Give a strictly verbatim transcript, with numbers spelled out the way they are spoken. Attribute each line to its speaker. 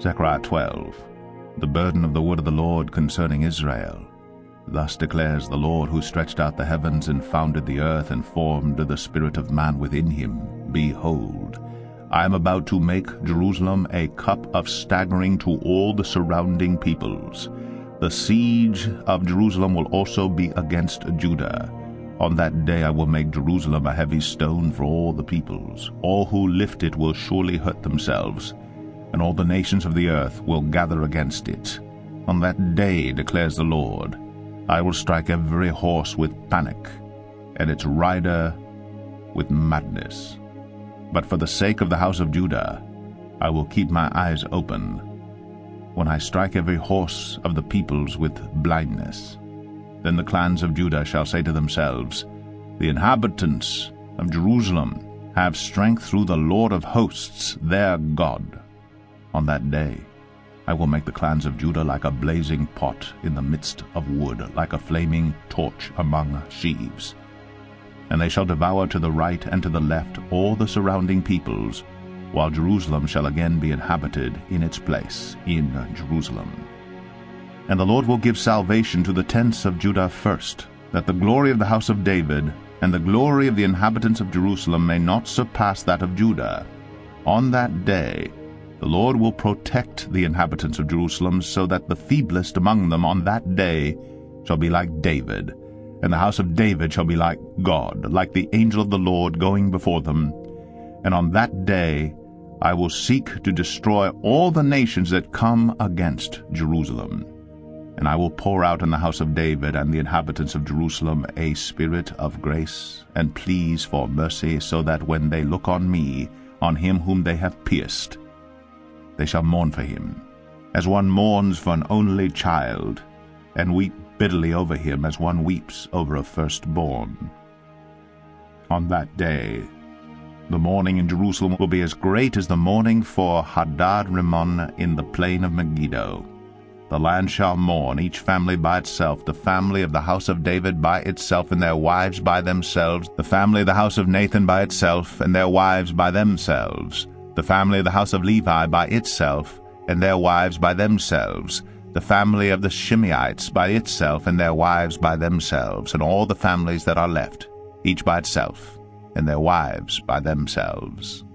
Speaker 1: Zechariah twelve. The burden of the word of the Lord concerning Israel. Thus declares the Lord, who stretched out the heavens and founded the earth and formed the spirit of man within him. Behold, I am about to make Jerusalem a cup of staggering to all the surrounding peoples. The siege of Jerusalem will also be against Judah. On that day I will make Jerusalem a heavy stone for all the peoples. All who lift it will surely hurt themselves, and all the nations of the earth will gather against it. On that day, declares the Lord, I will strike every horse with panic, and its rider with madness. But for the sake of the house of Judah, I will keep my eyes open, when I strike every horse of the peoples with blindness. Then the clans of Judah shall say to themselves, The inhabitants of Jerusalem have strength through the Lord of hosts, their God. On that day I will make the clans of Judah like a blazing pot in the midst of wood, like a flaming torch among sheaves. And they shall devour to the right and to the left all the surrounding peoples, while Jerusalem shall again be inhabited in its place in Jerusalem. And the Lord will give salvation to the tents of Judah first, that the glory of the house of David and the glory of the inhabitants of Jerusalem may not surpass that of Judah. On that day the Lord will protect the inhabitants of Jerusalem, so that the feeblest among them on that day shall be like David, and the house of David shall be like God, like the angel of the Lord going before them. And on that day I will seek to destroy all the nations that come against Jerusalem. And I will pour out on the house of David and the inhabitants of Jerusalem a spirit of grace and pleas for mercy, so that when they look on me, on him whom they have pierced, they shall mourn for him, as one mourns for an only child, and weep bitterly over him as one weeps over a firstborn. On that day the mourning in Jerusalem will be as great as the mourning for Hadad-rimmon in the plain of Megiddo. The land shall mourn, each family by itself, the family of the house of David by itself, and their wives by themselves, the family of the house of Nathan by itself, and their wives by themselves, the family of the house of Levi by itself, and their wives by themselves, the family of the Shimeites by itself, and their wives by themselves, and all the families that are left, each by itself, and their wives by themselves.